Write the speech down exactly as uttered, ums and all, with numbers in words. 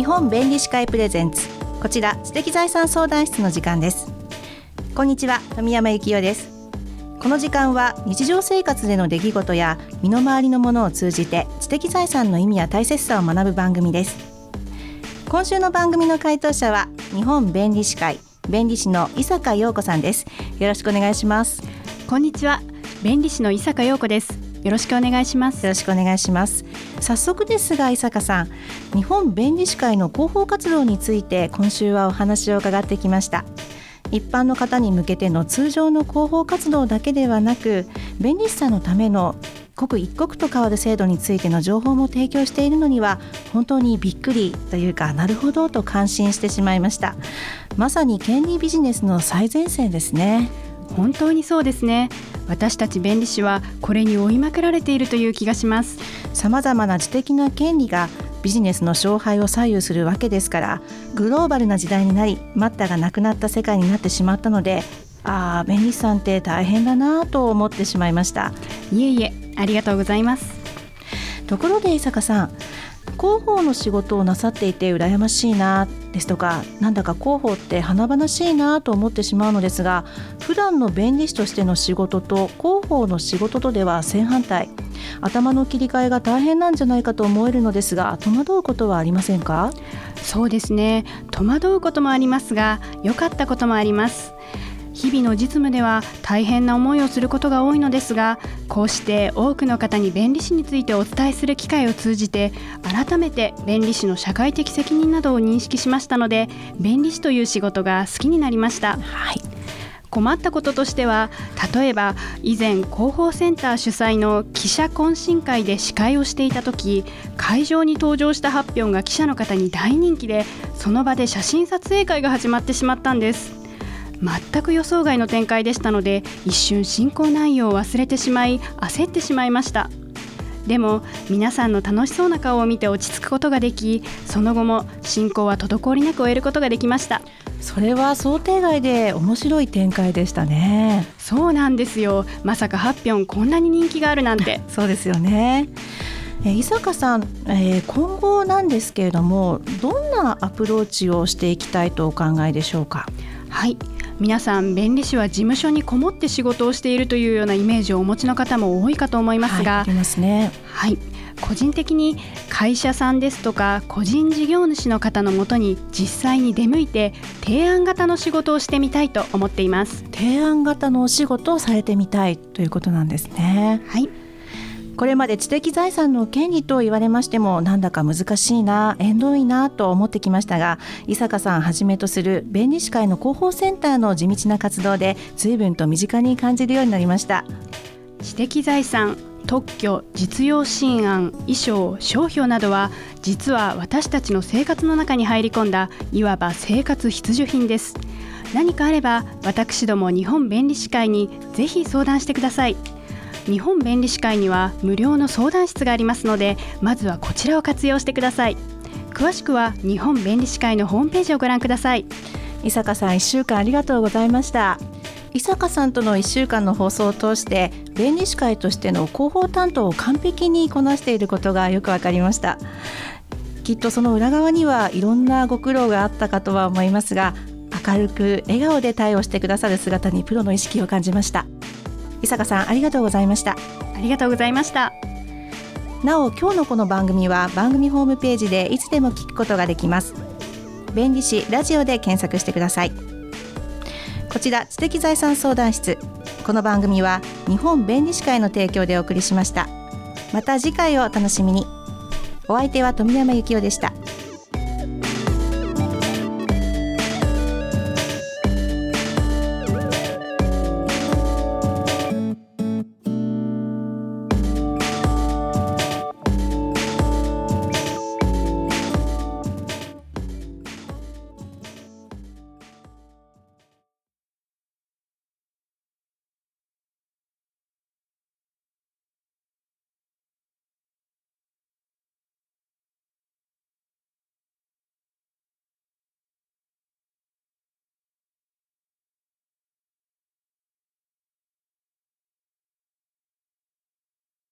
日本弁理士会プレゼンツ、こちら知的財産相談室の時間です。こんにちは、富山幸代です。この時間は日常生活での出来事や身の回りのものを通じて知的財産の意味や大切さを学ぶ番組です。今週の番組の回答者は日本弁理士会弁理士の伊坂陽子さんです。よろしくお願いします。 こんにちは、弁理士の伊坂陽子です。よろしくお願いします。 よろしくお願いします。早速ですが伊坂さん、日本弁理士会の広報活動について今週はお話を伺ってきました。一般の方に向けての通常の広報活動だけではなく、弁理士さんのための刻一刻と変わる制度についての情報も提供しているのには本当にびっくりというか、なるほどと感心してしまいました。まさに権利ビジネスの最前線ですね。 本当にそうですね。私たち弁理士はこれに追いまくられているという気がします。 さまざまな知的な権利がビジネスの勝敗を左右するわけですから、グローバルな時代になり待ったがなくなった世界になってしまったので、ああ弁理士さんって大変だなと思ってしまいました。 いえいえ、ありがとうございます。 ところで伊坂さん、広報の仕事をなさっていて羨ましいなですとか、なんだか広報って華々しいなと思ってしまうのですが、普段の弁理士としての仕事と広報の仕事とでは正反対、頭の切り替えが大変なんじゃないかと思えるのですが、戸惑うことはありませんか？ そうですね、戸惑うこともありますが、良かったこともあります。日々の実務では大変な思いをすることが多いのですが、こうして多くの方に弁理士についてお伝えする機会を通じて、改めて弁理士の社会的責任などを認識しましたので、弁理士という仕事が好きになりました。 はい、 困ったこととしては、例えば以前広報センター主催の記者懇親会で司会をしていた時、会場に登場した発表が記者の方に大人気で、その場で写真撮影会が始まってしまったんです。全く予想外の展開でしたので、一瞬進行内容を忘れてしまい焦ってしまいました。でも皆さんの楽しそうな顔を見て落ち着くことができ、その後も進行は滞りなく終えることができました。 それは想定外で面白い展開でしたね。 そうなんですよ。まさかハッピョンこんなに人気があるなんてそうですよね。え伊坂さん、えー、今後なんですけれども、どんなアプローチをしていきたいとお考えでしょうか？ はい、皆さん弁理士は事務所にこもって仕事をしているというようなイメージをお持ちの方も多いかと思いますが、 はい、ありますね。 はい、個人的に会社さんですとか個人事業主の方のもとに実際に出向いて提案型の仕事をしてみたいと思っています。 提案型のお仕事をされてみたいということなんですね。 はい、 これまで知的財産の権利と言われましても、なんだか難しいな、縁遠いなと思ってきましたが、伊坂さんはじめとする弁理士会の広報センターの地道な活動で随分と身近に感じるようになりました。 知的財産、特許、実用新案、衣装、商標などは実は私たちの生活の中に入り込んだ、いわば生活必需品です。何かあれば私ども日本弁理士会にぜひ相談してください。日本弁理士会には無料の相談室がありますので、まずはこちらを活用してください。詳しくは日本弁理士会のホームページをご覧ください。 伊坂さん、いっしゅうかんありがとうございました。伊坂さんとのいっしゅうかんの放送を通して、弁理士会としての広報担当を完璧にこなしていることがよくわかりました。きっとその裏側にはいろんなご苦労があったかとは思いますが、明るく笑顔で対応してくださる姿にプロの意識を感じました。伊坂さん、ありがとうございました。 ありがとうございました。 なお、今日のこの番組は番組ホームページでいつでも聞くことができます。弁理士ラジオで検索してください。こちら知的財産相談室、この番組は日本弁理士会の提供でお送りしました。また次回をお楽しみに。お相手は富山幸代でした。